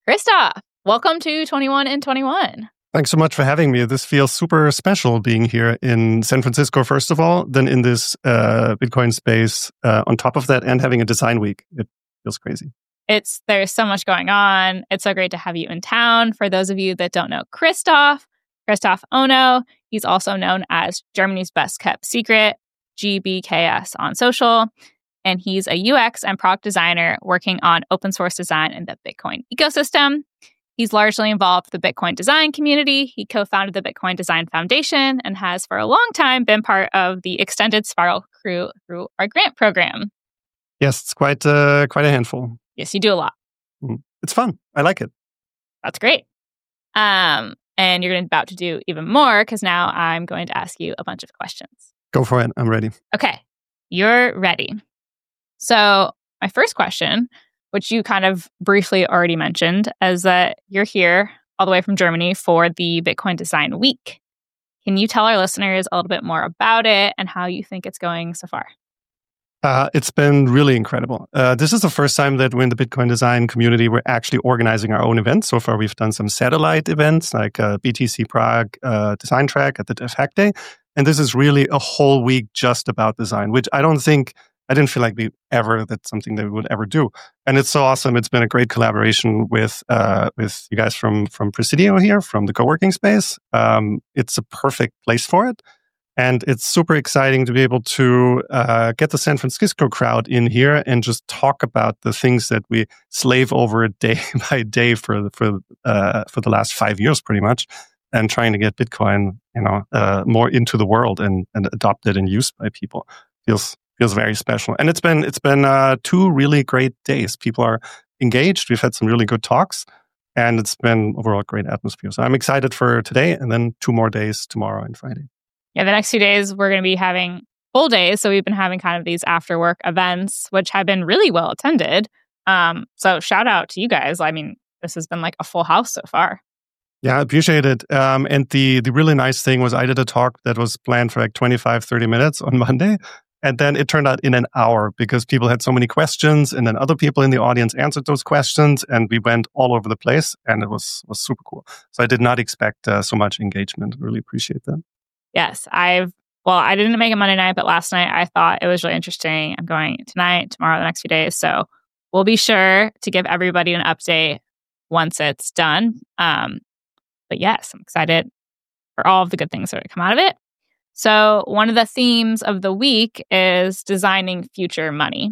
Christoph, welcome to 21 in 21. Thanks so much for having me. This feels super special being here in San Francisco, first of all, then in this Bitcoin space on top of that, and having a design week. It feels crazy. There's so much going on. It's so great to have you in town. For those of you that don't know Christoph Ono, he's also known as Germany's best kept secret, GBKS on social. And he's a UX and product designer working on open source design in the Bitcoin ecosystem. He's largely involved with the Bitcoin design community. He co-founded the Bitcoin Design Foundation and has for a long time been part of the extended Spiral crew through our grant program. Yes, it's quite a handful. Yes, you do a lot. It's fun. I like it. That's great. And you're about to do even more because now I'm going to ask you a bunch of questions. Go for it. I'm ready. Okay, you're ready. So my first question, which you kind of briefly already mentioned, is that you're here all the way from Germany for the Bitcoin Design Week. Can you tell our listeners a little bit more about it and how you think it's going so far? It's been really incredible. This is the first time that we're in the Bitcoin design community, we're actually organizing our own events. So far, we've done some satellite events like BTC Prague Design Track at the Dev Hack Day. And this is really a whole week just about design, which I didn't feel like that's something that we would ever do. And it's so awesome. It's been a great collaboration with you guys from Presidio here, from the co-working space. It's a perfect place for it. And it's super exciting to be able to get the San Francisco crowd in here and just talk about the things that we slave over day by day for the last 5 years, pretty much, and trying to get Bitcoin, more into the world and adopted and used by people. Feels very special. And it's been 2 really great days. People are engaged. We've had some really good talks, and it's been overall a great atmosphere. So I'm excited for today and then 2 more days, tomorrow and Friday. Yeah, the next few days we're going to be having full days. So we've been having kind of these after work events, which have been really well attended. So shout out to you guys. I mean, this has been like a full house so far. Yeah, I appreciate it. And the really nice thing was I did a talk that was planned for like 25, 30 minutes on Monday. And then it turned out in an hour because people had so many questions, and then other people in the audience answered those questions, and we went all over the place, and it was super cool. So I did not expect so much engagement. Really appreciate that. Yes, I didn't make it Monday night, but last night I thought it was really interesting. I'm going tonight, tomorrow, the next few days. So we'll be sure to give everybody an update once it's done. But yes, I'm excited for all of the good things that come out of it. So one of the themes of the week is designing future money.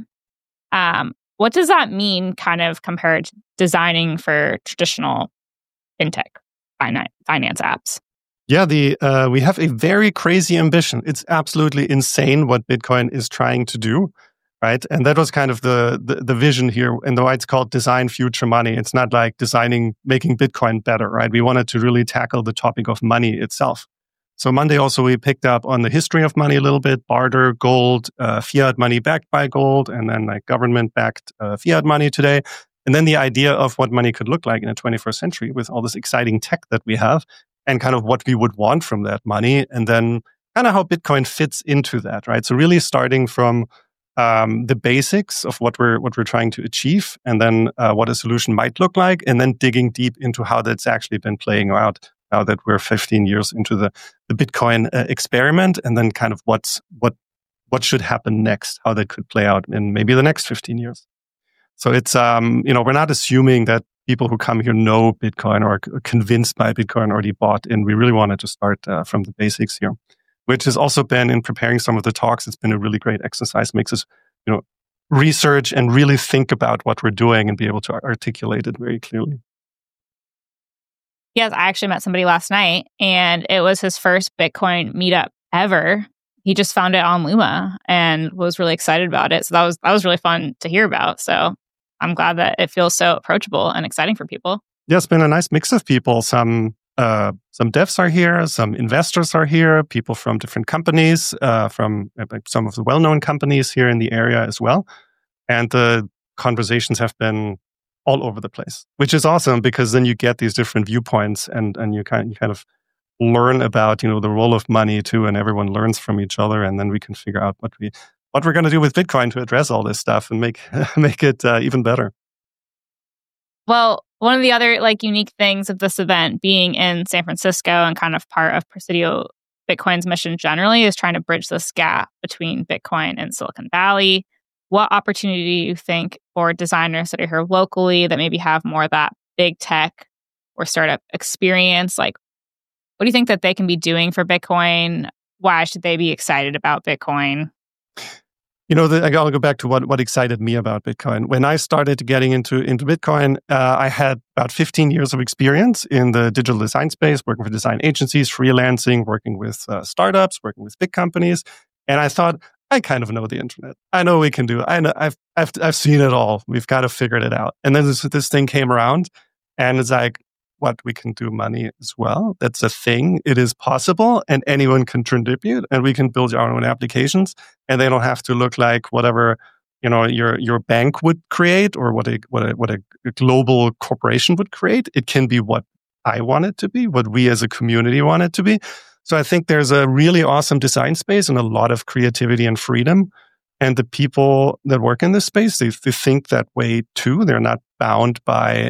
What does that mean kind of compared to designing for traditional fintech finance apps? Yeah, we have a very crazy ambition. It's absolutely insane what Bitcoin is trying to do, right? And that was kind of the vision here, and why it's called Design Future Money. It's not like making Bitcoin better, right? We wanted to really tackle the topic of money itself. So Monday also we picked up on the history of money a little bit, barter, gold, fiat money backed by gold, and then like government-backed fiat money today. And then the idea of what money could look like in the 21st century with all this exciting tech that we have, and kind of what we would want from that money, and then kind of how Bitcoin fits into that, right? So really starting from the basics of what we're trying to achieve, and then what a solution might look like, and then digging deep into how that's actually been playing out now that we're 15 years into the Bitcoin experiment, and then kind of what should happen next, how that could play out in maybe the next 15 years. So it's, we're not assuming that people who come here know Bitcoin or are convinced by Bitcoin already bought in. We really wanted to start from the basics here, which has also been in preparing some of the talks. It's been a really great exercise, makes us, research and really think about what we're doing and be able to articulate it very clearly. Yes, I actually met somebody last night, and it was his first Bitcoin meetup ever. He just found it on Luma and was really excited about it. So that was really fun to hear about. So I'm glad that it feels so approachable and exciting for people. Yeah, it's been a nice mix of people. Some devs are here, some investors are here, people from different companies, from some of the well-known companies here in the area as well. And the conversations have been all over the place, which is awesome because then you get these different viewpoints and you kind of learn about, the role of money too, and everyone learns from each other, and then we can figure out what we're going to do with Bitcoin to address all this stuff and make it even better. Well, One of the other like unique things of this event being in San Francisco and kind of part of Presidio Bitcoin's mission generally is trying to bridge this gap between Bitcoin and Silicon Valley. What opportunity do you think for designers that are here locally that maybe have more of that big tech or startup experience? Like, what do you think that they can be doing for Bitcoin? Why should they be excited about Bitcoin? I'll go back to what excited me about Bitcoin. When I started getting into Bitcoin, I had about 15 years of experience in the digital design space, working for design agencies, freelancing, working with startups, working with big companies. And I thought, I kind of know the internet. I know we can do it. I know I've seen it all. We've got to figure it out. And then this thing came around, and it's like, what, we can do money as well? That's a thing. It is possible, and anyone can contribute, and we can build our own applications, and they don't have to look like whatever your bank would create or what a global corporation would create. It can be what I want it to be, what we as a community want it to be. So I think there's a really awesome design space and a lot of creativity and freedom. And the people that work in this space, they think that way too. They're not bound by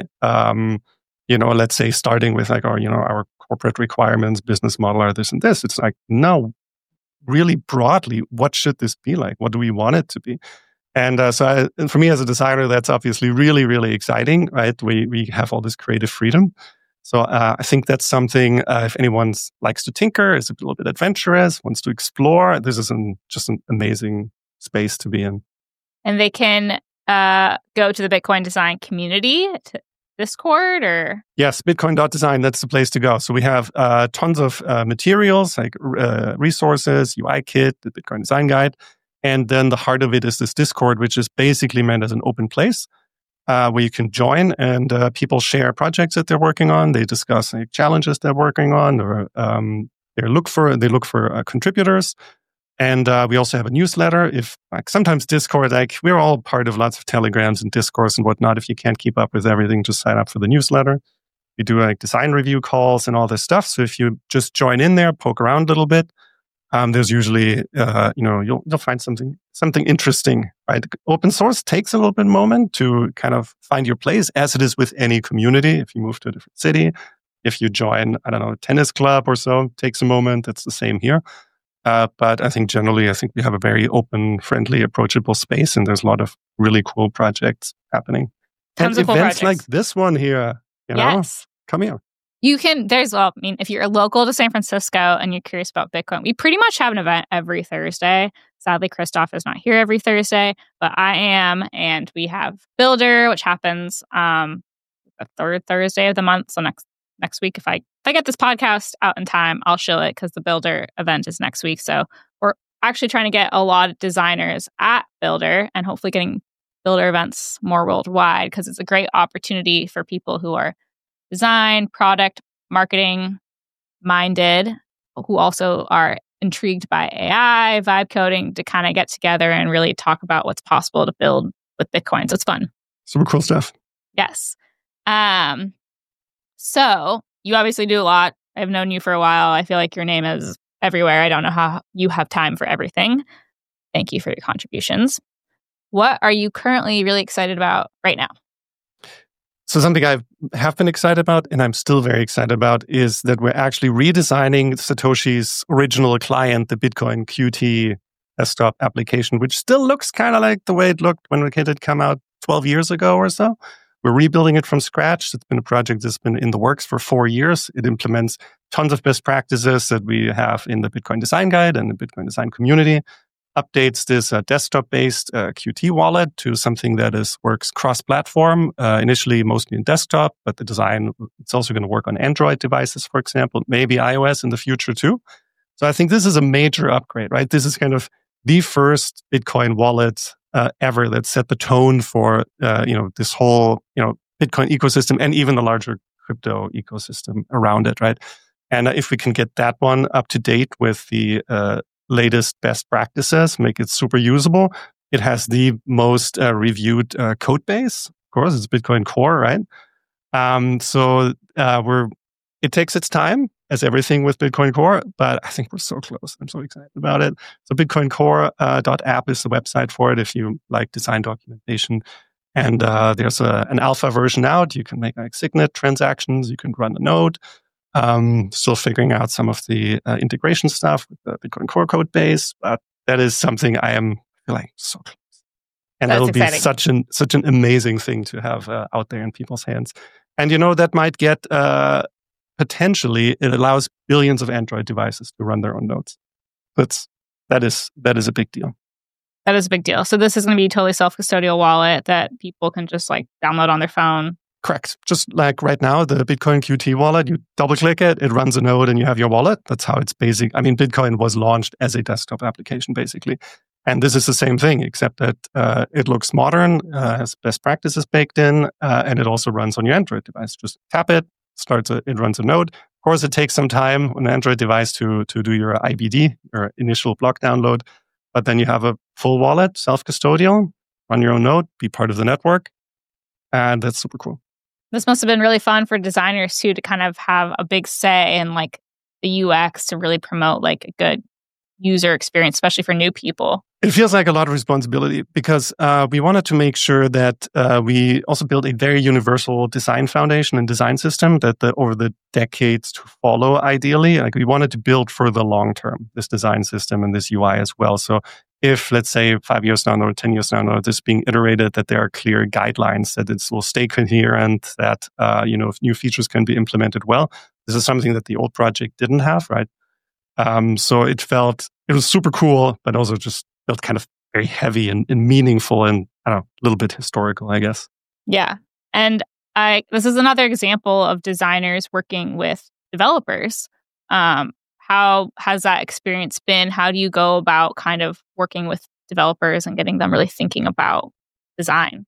let's say starting with like our corporate requirements, business model, or this and this. It's like, no, really broadly, what should this be like? What do we want it to be? And for me as a designer, that's obviously really, really exciting, right? We have all this creative freedom. So I think that's something, if anyone likes to tinker, is a little bit adventurous, wants to explore, this is just an amazing space to be in. And they can go to the Bitcoin design community Discord or? Yes, bitcoin.design, that's the place to go. So we have tons of materials like resources, UI kit, the Bitcoin design guide. And then the heart of it is this Discord, which is basically meant as an open place where you can join and people share projects that they're working on. They discuss challenges they're working on, or they look for contributors. And we also have a newsletter. Sometimes Discord, we're all part of lots of Telegrams and Discourse and whatnot. If you can't keep up with everything, just sign up for the newsletter. We do design review calls and all this stuff. So if you just join in there, poke around a little bit, there's usually, you'll find something interesting, right? Open source takes a little bit moment to kind of find your place, as it is with any community. If you move to a different city, if you join, a tennis club or so, it takes a moment. That's the same here. But I think generally, we have a very open, friendly, approachable space, and there's a lot of really cool projects happening. Tons and of cool events projects. like this one here, yes. Come here. You can, if you're local to San Francisco and you're curious about Bitcoin, we pretty much have an event every Thursday. Sadly, Christoph is not here every Thursday, but I am. And we have Builder, which happens the third Thursday of the month. So next week, if I get this podcast out in time, I'll show it because the Builder event is next week. So we're actually trying to get a lot of designers at Builder and hopefully getting Builder events more worldwide, because it's a great opportunity for people who are design, product, marketing minded, who also are intrigued by AI, vibe coding, to kind of get together and really talk about what's possible to build with Bitcoin. So it's fun. Super cool stuff. Yes. So you obviously do a lot. I've known you for a while. I feel like your name is everywhere. I don't know how you have time for everything. Thank you for your contributions. What are you currently really excited about right now? So something I have been excited about, and I'm still very excited about, is that we're actually redesigning Satoshi's original client, the Bitcoin Qt desktop application, which still looks kind of like the way it looked when it had come out 12 years ago or so. We're rebuilding it from scratch. It's been a project that's been in the works for 4 years. It implements tons of best practices that we have in the Bitcoin Design Guide and the Bitcoin Design community. Updates this desktop-based Qt wallet to something that works cross-platform, initially mostly in desktop, but the design, it's also going to work on Android devices, for example, maybe iOS in the future too. So I think this is a major upgrade, right? This is kind of the first Bitcoin wallet ever that set the tone for this whole Bitcoin ecosystem and even the larger crypto ecosystem around it, right? And if we can get that one up to date with the latest best practices, make it super usable. It has the most reviewed code base. Of course, it's Bitcoin Core, right? It takes its time, as everything with Bitcoin Core, but I think we're so close. I'm so excited about it. So bitcoincore.app is the website for it if you like design documentation. And there's an alpha version out. You can make like Signet transactions. You can run a node. Still figuring out some of the integration stuff with the Bitcoin core code base. But that is something I am like so close. And that'll be such an amazing thing to have out there in people's hands. And that might get potentially, it allows billions of Android devices to run their own nodes. That is a big deal. That is a big deal. So this is going to be a totally self-custodial wallet that people can just like download on their phone. Correct. Just like right now, the Bitcoin Qt wallet, you double-click it, it runs a node, and you have your wallet. That's how it's basic. I mean, Bitcoin was launched as a desktop application, basically. And this is the same thing, except that it looks modern, has best practices baked in, and it also runs on your Android device. Just tap it, it runs a node. Of course, it takes some time on an Android device to do your IBD, your initial block download. But then you have a full wallet, self-custodial, run your own node, be part of the network. And that's super cool. This must have been really fun for designers too, to kind of have a big say in like the UX to really promote like a good user experience, especially for new people. It feels like a lot of responsibility because we wanted to make sure that we also build a very universal design foundation and design system that over the decades to follow, ideally, like we wanted to build for the long term, this design system and this UI as well. So if, let's say, 5 years down or 10 years down, or this being iterated, that there are clear guidelines, that it will stay coherent, that new features can be implemented well. This is something that the old project didn't have, right? So it was super cool, but also just felt kind of very heavy and meaningful and, I don't know, a little bit historical, I guess. Yeah. And this is another example of designers working with developers. How has that experience been? How do you go about kind of working with developers and getting them really thinking about design?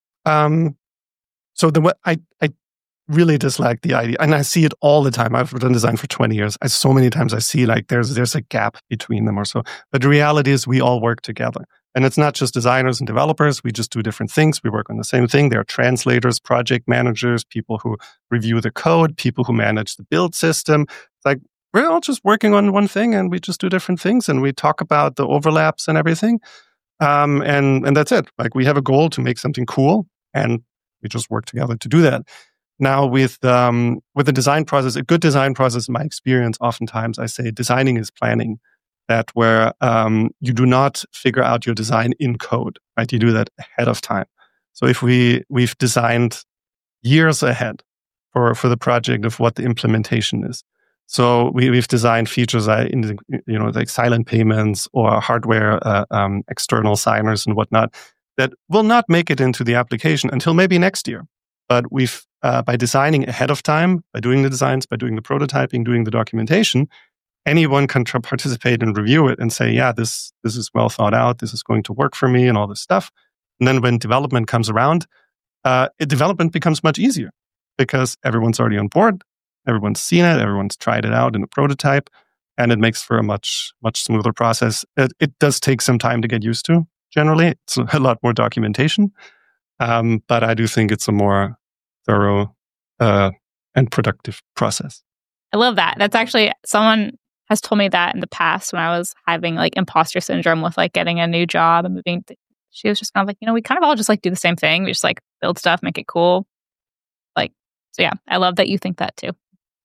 So I really dislike the idea, and I see it all the time. I've done design for 20 years. So many times I see like there's a gap between them or so. But the reality is we all work together. And it's not just designers and developers. We just do different things. We work on the same thing. There are translators, project managers, people who review the code, people who manage the build system. It's like we're all just working on one thing, and we just do different things, and we talk about the overlaps and everything. And that's it. Like we have a goal to make something cool, and we just work together to do that. Now, with the design process, a good design process, in my experience, oftentimes I say designing is planning. That where you do not figure out your design in code, right? You do that ahead of time. So if we've designed years ahead for the project of what the implementation is. So we've designed features like silent payments or hardware external signers and whatnot that will not make it into the application until maybe next year. But we've by designing ahead of time, by doing the designs, by doing the prototyping, doing the documentation, anyone can participate and review it and say, yeah, this is well thought out. This is going to work for me and all this stuff. And then when development comes around, development becomes much easier because everyone's already on board. Everyone's seen it. Everyone's tried it out in a prototype, and it makes for a much, much smoother process. It does take some time to get used to. Generally, it's a lot more documentation, but I do think it's a more thorough and productive process. I love that. That's actually, someone has told me that in the past when I was having like imposter syndrome with like getting a new job and moving. She was just kind of like, we kind of all just like do the same thing. We just like build stuff, make it cool. So yeah, I love that you think that too.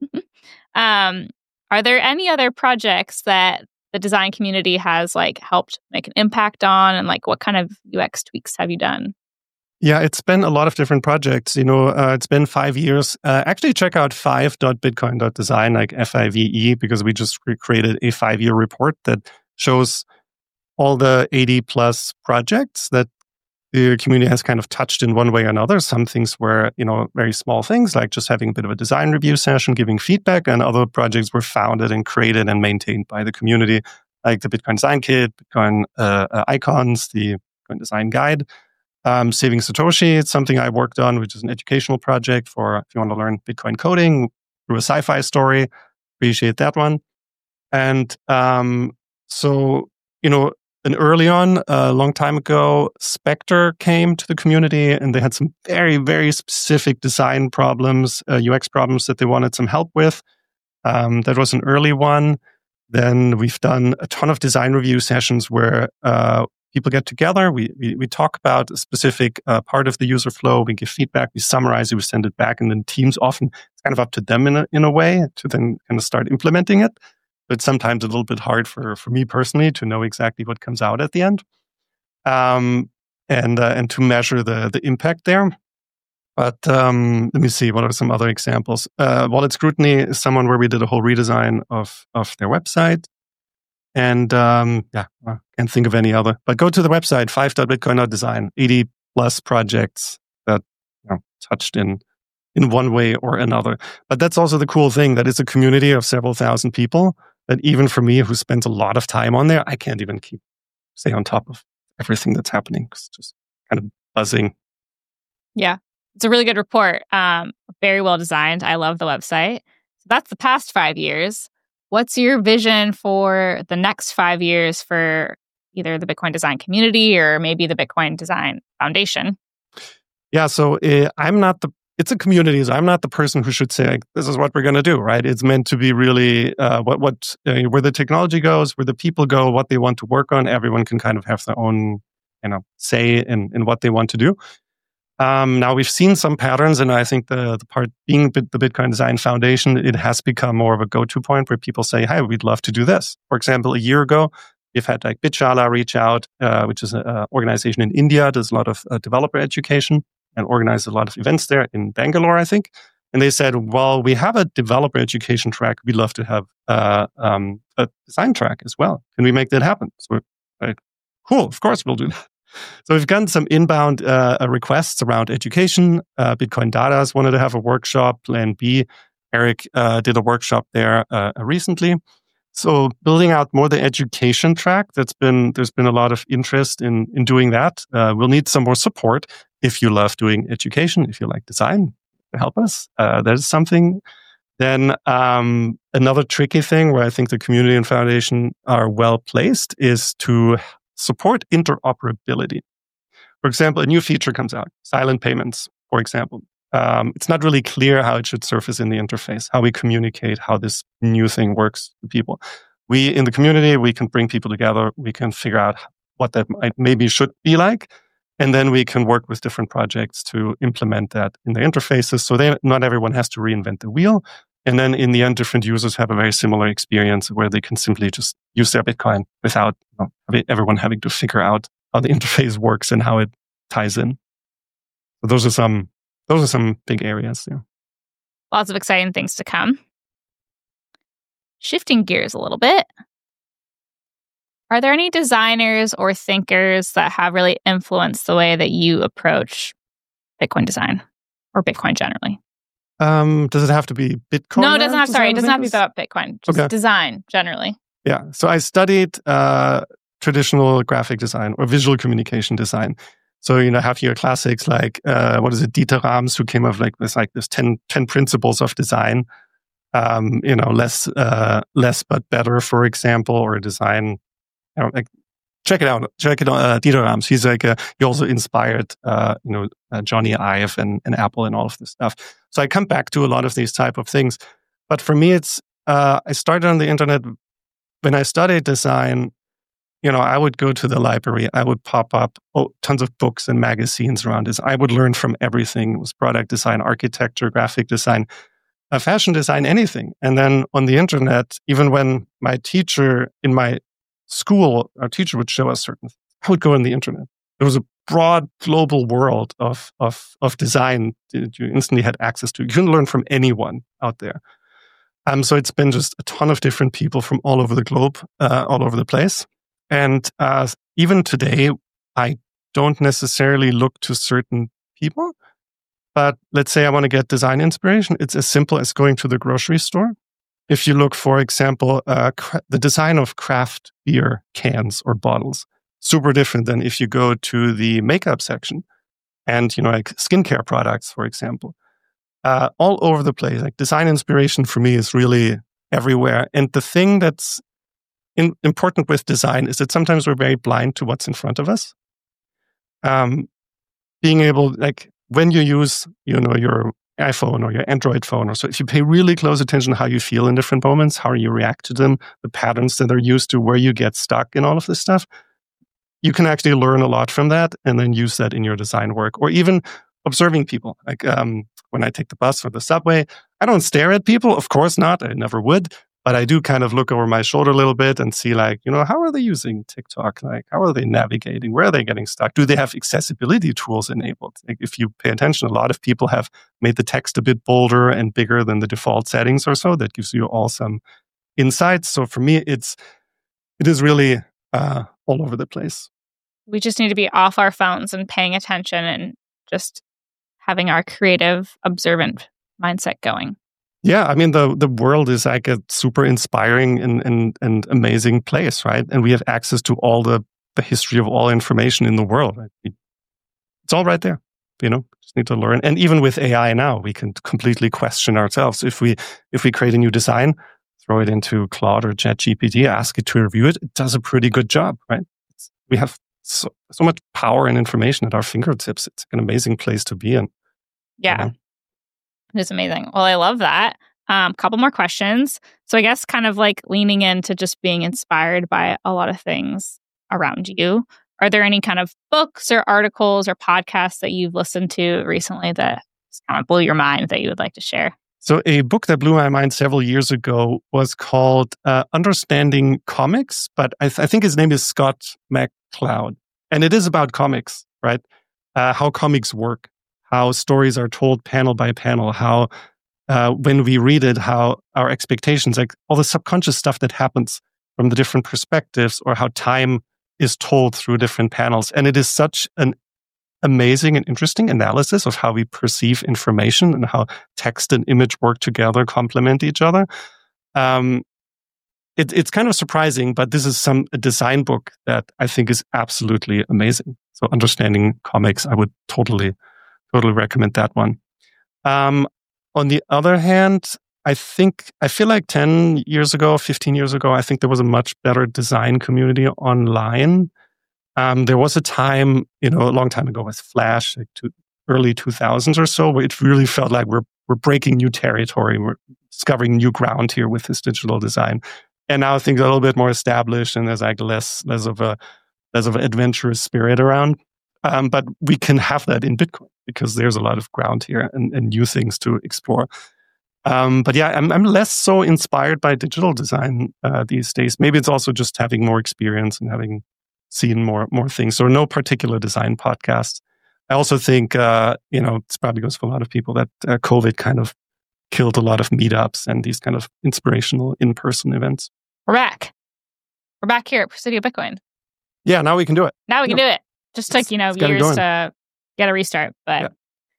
Are there any other projects that the design community has like helped make an impact on, and like what kind of UX tweaks have you done? Yeah, it's been a lot of different projects. It's been 5 years. Actually, check out five.bitcoin.design, like FIVE, because we just created a 5-year report that shows all the 80 plus projects that the community has kind of touched in one way or another. Some things were, very small things, like just having a bit of a design review session, giving feedback, and other projects were founded and created and maintained by the community, like the Bitcoin Design Kit, Bitcoin Icons, the Bitcoin Design Guide. Saving Satoshi, it's something I worked on, which is an educational project for if you want to learn Bitcoin coding through a sci-fi story. Appreciate that one. And and early on, a long time ago, Spectre came to the community, and they had some very, very specific design problems, UX problems that they wanted some help with. That was an early one. Then we've done a ton of design review sessions where people get together, we talk about a specific part of the user flow, we give feedback, we summarize it, we send it back, and then teams often, it's kind of up to them in a way to then kind of start implementing it. But sometimes a little bit hard for me personally to know exactly what comes out at the end, and to measure the impact there. But let me see, what are some other examples? Wallet Scrutiny is someone where we did a whole redesign of their website. And I can't think of any other. But go to the website, 5.bitcoin.design, 80 plus projects that touched in one way or another. But that's also the cool thing, that it's a community of several thousand people that even for me, who spends a lot of time on there, I can't even stay on top of everything that's happening. It's just kind of buzzing. Yeah. It's a really good report. Very well designed. I love the website. So that's the past 5 years. What's your vision for the next 5 years for either the Bitcoin design community or maybe the Bitcoin Design Foundation? Yeah, so it's a community. So I'm not the person who should say, like, this is what we're going to do, right? It's meant to be really where the technology goes, where the people go, what they want to work on. Everyone can kind of have their own, say in what they want to do. Now we've seen some patterns, and I think the part being the Bitcoin Design Foundation, it has become more of a go-to point where people say, "Hey, we'd love to do this." For example, a year ago, we've had like Bitshala reach out, which is an organization in India, does a lot of developer education and organizes a lot of events there in Bangalore, I think. And they said, "Well, we have a developer education track. We'd love to have a design track as well. Can we make that happen?" So we're like, "Cool, of course we'll do that." So we've gotten some inbound requests around education. Bitcoin Dadas wanted to have a workshop. Plan B, Eric did a workshop there recently. So building out more the education track, there's been a lot of interest in doing that. We'll need some more support. If you love doing education, if you like design, help us. That is something. Then another tricky thing where I think the community and foundation are well placed is to support interoperability. For example, a new feature comes out, silent payments, for example. It's not really clear how it should surface in the interface, how we communicate, how this new thing works to people. We, in the community, we can bring people together. We can figure out what that maybe should be like. And then we can work with different projects to implement that in the interfaces. So not everyone has to reinvent the wheel. And then in the end, different users have a very similar experience where they can simply just use their Bitcoin without everyone having to figure out how the interface works and how it ties in. So those are some big areas. Yeah. Lots of exciting things to come. Shifting gears a little bit. Are there any designers or thinkers that have really influenced the way that you approach Bitcoin design or Bitcoin generally? Does it have to be Bitcoin? No, it doesn't have. Sorry, it doesn't have to be about Bitcoin. Just design generally. Yeah. So I studied traditional graphic design or visual communication design. So have your classics like Dieter Rams, who came up with this 10 principles of design. Less but better, for example, or design. Check it out. Dieter Rams. He's he also inspired, Johnny Ive and Apple and all of this stuff. So I come back to a lot of these type of things. But for me, it's, I started on the internet when I studied design. I would go to the library. I would pop up tons of books and magazines around this. I would learn from everything. It was product design, architecture, graphic design, fashion design, anything. And then on the internet, even when my teacher in my school, our teacher would show us certain things, I would go on the internet. There was a broad global world of design that you instantly had access to. You can learn from anyone out there. So it's been just a ton of different people from all over the globe, all over the place. And even today, I don't necessarily look to certain people. But let's say I want to get design inspiration. It's as simple as going to the grocery store. If you look, for example, the design of craft beer cans or bottles, super different than if you go to the makeup section and, like skincare products, for example. All over the place. Like design inspiration for me is really everywhere. And the thing that's important with design is that sometimes we're very blind to what's in front of us. Being able, like when you use, your iPhone or your Android phone, or so, if you pay really close attention to how you feel in different moments, how you react to them, the patterns that are used to, where you get stuck in all of this stuff, you can actually learn a lot from that and then use that in your design work, or even observing people. Like when I take the bus or the subway, I don't stare at people. Of course not. I never would. But I do kind of look over my shoulder a little bit and see, like, how are they using TikTok? Like, how are they navigating? Where are they getting stuck? Do they have accessibility tools enabled? Like, if you pay attention, a lot of people have made the text a bit bolder and bigger than the default settings or so. That gives you all some insights. So for me, it is really all over the place. We just need to be off our phones and paying attention and just having our creative, observant mindset going. Yeah, I mean, the world is like a super inspiring and amazing place, right? And we have access to all the history of all information in the world. Right? It's all right there, just need to learn. And even with AI now, we can completely question ourselves. If we create a new design, throw it into Claude or ChatGPT, ask it to review it, it does a pretty good job, right? We have so much power and information at our fingertips. It's an amazing place to be in. Yeah. It is amazing. Well, I love that. Couple more questions. So I guess kind of like leaning into just being inspired by a lot of things around you. Are there any kind of books or articles or podcasts that you've listened to recently that just kind of blew your mind that you would like to share? So a book that blew my mind several years ago was called Understanding Comics, but I think his name is Scott McCloud. And it is about comics, right? How comics work, how stories are told panel by panel, how when we read it, how our expectations, like all the subconscious stuff that happens from the different perspectives, or how time is told through different panels. And it is such an amazing and interesting analysis of how we perceive information and how text and image work together, complement each other. It's kind of surprising, but this is a design book that I think is absolutely amazing. So Understanding Comics, I would totally recommend that one. On the other hand, I feel like 10 years ago, 15 years ago, I think there was a much better design community online. There was a time, a long time ago with Flash, like early 2000s or so, where it really felt like we're breaking new territory. We're discovering new ground here with this digital design. And now things are a little bit more established, and there's like less of an adventurous spirit around. But we can have that in Bitcoin because there's a lot of ground here and new things to explore. But yeah, I'm less so inspired by digital design these days. Maybe it's also just having more experience and having seen more things. So no particular design podcast. I also think, it probably goes for a lot of people that COVID kind of killed a lot of meetups and these kind of inspirational in-person events. We're back. We're back here at Presidio Bitcoin. Yeah, now we can do it. Now we can do it. Just took, years to get a restart. But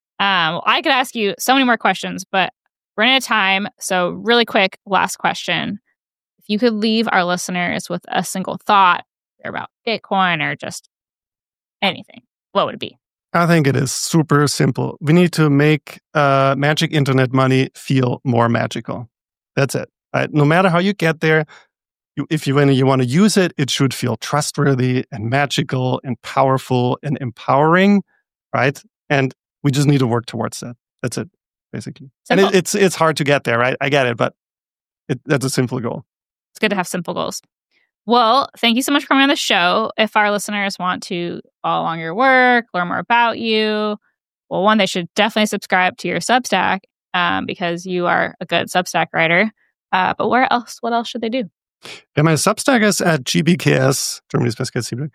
I could ask you so many more questions, but we're running out of time. So really quick, last question. If you could leave our listeners with a single thought about Bitcoin or just anything, what would it be? I think it is super simple. We need to make magic internet money feel more magical. That's it. Right? No matter how you get there, when you want to use it, it should feel trustworthy and magical and powerful and empowering, right? And we just need to work towards that. That's it, basically. Simple. And it's hard to get there, right? I get it, but that's a simple goal. It's good to have simple goals. Well, thank you so much for coming on the show. If our listeners want to follow along your work, learn more about you, well, one, they should definitely subscribe to your Substack because you are a good Substack writer. But what else should they do? Yeah, my Substack is at gbks, Germany's best kept secret,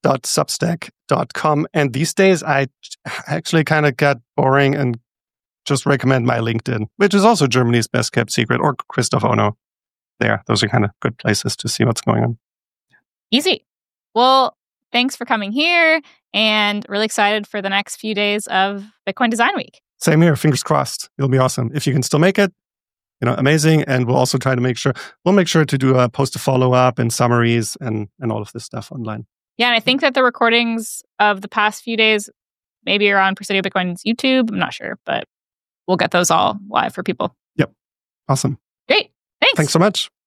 .substack.com. And these days, I actually kind of got boring and just recommend my LinkedIn, which is also Germany's best kept secret, or Christoph Ono. There, those are kind of good places to see what's going on. Easy. Well, thanks for coming here, and really excited for the next few days of Bitcoin Design Week. Same here. Fingers crossed. It'll be awesome. If you can still make it, amazing. And we'll also try to make sure to do post a follow-up and summaries and all of this stuff online. Yeah, and I think that the recordings of the past few days maybe are on Presidio Bitcoin's YouTube. I'm not sure, but we'll get those all live for people. Yep. Awesome. Great. Thanks. Thanks so much.